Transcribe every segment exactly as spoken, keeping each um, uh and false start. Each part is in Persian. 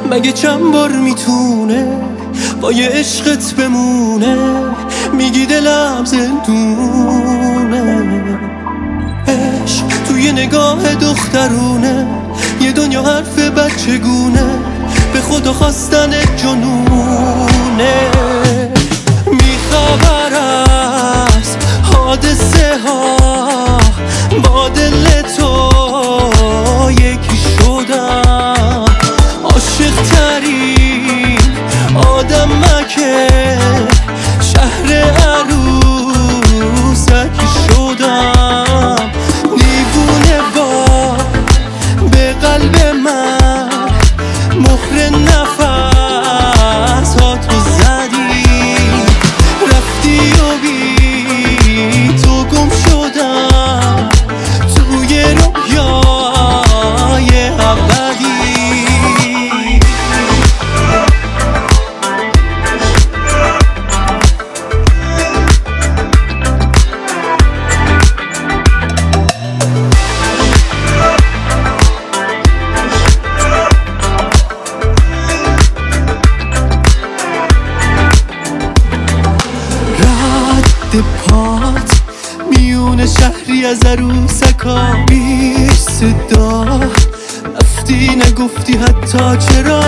مگه چند بار میتونه با یه عشقت بمونه؟ میگی دلم زندونه. عشق توی نگاه دخترونه، یه دنیا حرف بچگونه، به خدا خواستن جنونه. میخبر از حادثه ها با دل تو یکی شدم. عاشق ترین آدم مکه شهر عروسکی شدم. دیوونه با به قلب من مهر نفس ها تو زدی، رفتی و بی تو گم شدم توی رویای ابدی. پات میون شهری از عروسکا بی صدا رفتی، نگفتی حتی چرا.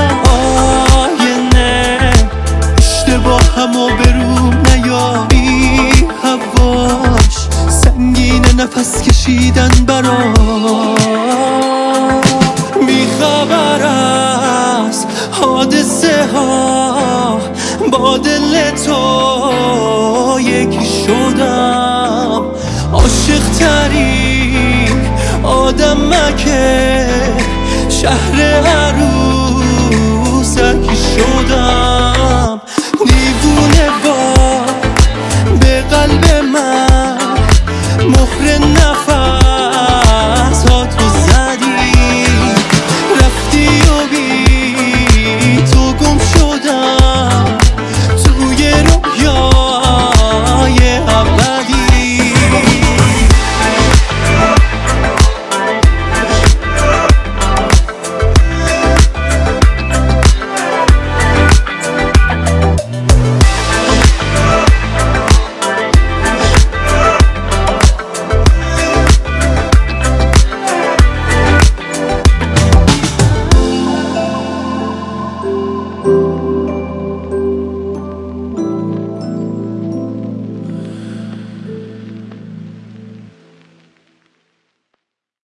آینه اشتباه همو بروم نیاری، هواش سنگین نفس کشیدن برا. بیخبر از حادثه ها با دل تو یکی شدم. عاشق ترین آدم مکه شهر